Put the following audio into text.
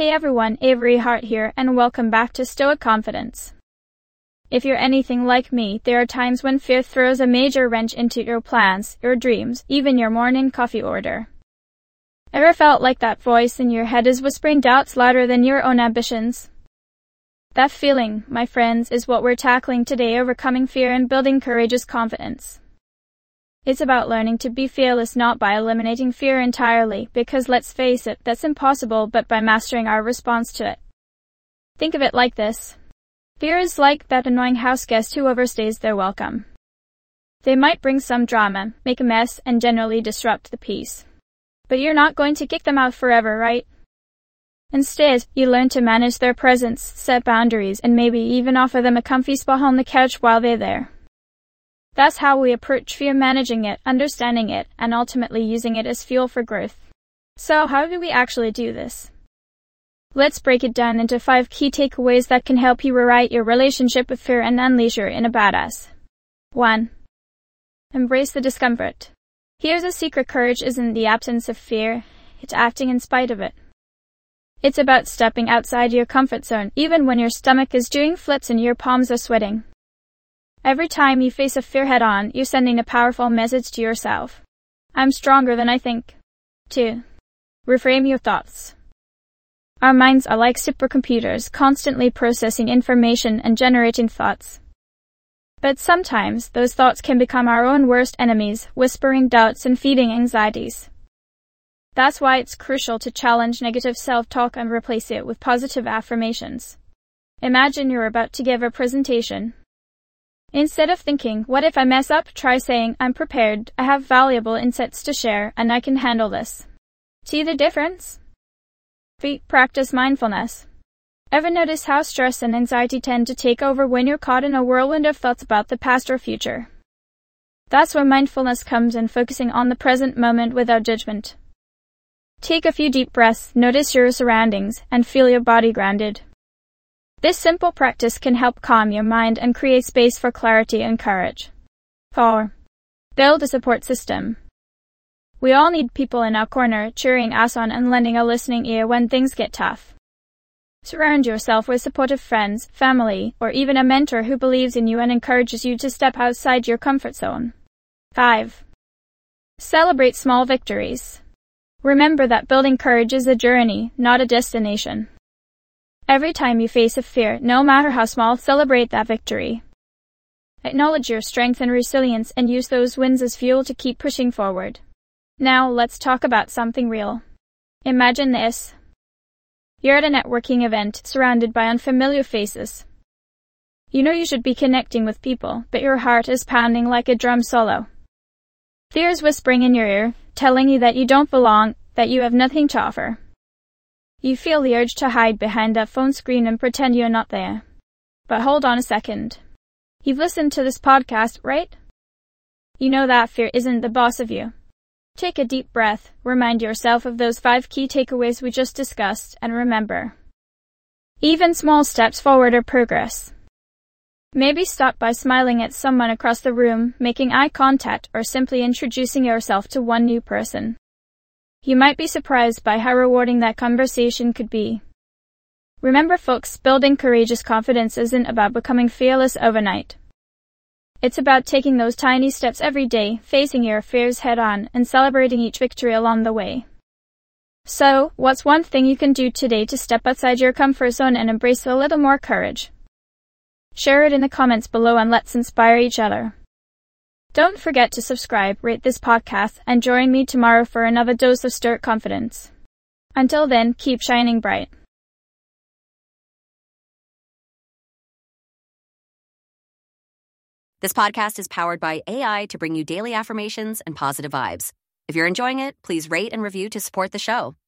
Hey everyone, Avery Hart here, and welcome back to Stoic Confidence. If you're anything like me, there are times when fear throws a major wrench into your plans, your dreams, even your morning coffee order. Ever felt like that voice in your head is whispering doubts louder than your own ambitions? That feeling, my friends, is what we're tackling today: overcoming fear and building courageous confidence. It's about learning to be fearless, not by eliminating fear entirely, because let's face it, that's impossible, but by mastering our response to it. Think of it like this. Fear is like that annoying house guest who overstays their welcome. They might bring some drama, make a mess, and generally disrupt the peace. But you're not going to kick them out forever, right? Instead, you learn to manage their presence, set boundaries, and maybe even offer them a comfy spot on the couch while they're there. That's how we approach fear: managing it, understanding it, and ultimately using it as fuel for growth. So how do we actually do this? Let's break it down into 5 key takeaways that can help you rewrite your relationship with fear and unleash your inner badass. 1. Embrace the discomfort. Here's a secret: courage isn't the absence of fear, it's acting in spite of it. It's about stepping outside your comfort zone, even when your stomach is doing flips and your palms are sweating. Every time you face a fear head-on, you're sending a powerful message to yourself. I'm stronger than I think. 2. Reframe your thoughts. Our minds are like supercomputers, constantly processing information and generating thoughts. But sometimes, those thoughts can become our own worst enemies, whispering doubts and feeding anxieties. That's why it's crucial to challenge negative self-talk and replace it with positive affirmations. Imagine you're about to give a presentation. Instead of thinking, what if I mess up, try saying, I'm prepared, I have valuable insights to share, and I can handle this. See the difference? 3. Practice mindfulness. Ever notice how stress and anxiety tend to take over when you're caught in a whirlwind of thoughts about the past or future? That's where mindfulness comes in, focusing on the present moment without judgment. Take a few deep breaths, notice your surroundings, and feel your body grounded. This simple practice can help calm your mind and create space for clarity and courage. 4. Build a support system. We all need people in our corner, cheering us on and lending a listening ear when things get tough. Surround yourself with supportive friends, family, or even a mentor who believes in you and encourages you to step outside your comfort zone. 5. Celebrate small victories. Remember that building courage is a journey, not a destination. Every time you face a fear, no matter how small, celebrate that victory. Acknowledge your strength and resilience and use those wins as fuel to keep pushing forward. Now, let's talk about something real. Imagine this. You're at a networking event, surrounded by unfamiliar faces. You know you should be connecting with people, but your heart is pounding like a drum solo. Fear is whispering in your ear, telling you that you don't belong, that you have nothing to offer. You feel the urge to hide behind that phone screen and pretend you're not there. But hold on a second. You've listened to this podcast, right? You know that fear isn't the boss of you. Take a deep breath, remind yourself of those 5 key takeaways we just discussed, and remember, even small steps forward are progress. Maybe start by smiling at someone across the room, making eye contact, or simply introducing yourself to one new person. You might be surprised by how rewarding that conversation could be. Remember folks, building courageous confidence isn't about becoming fearless overnight. It's about taking those tiny steps every day, facing your fears head-on, and celebrating each victory along the way. So, what's one thing you can do today to step outside your comfort zone and embrace a little more courage? Share it in the comments below and let's inspire each other. Don't forget to subscribe, rate this podcast, and join me tomorrow for another dose of Stoic Confidence. Until then, keep shining bright. This podcast is powered by AI to bring you daily affirmations and positive vibes. If you're enjoying it, please rate and review to support the show.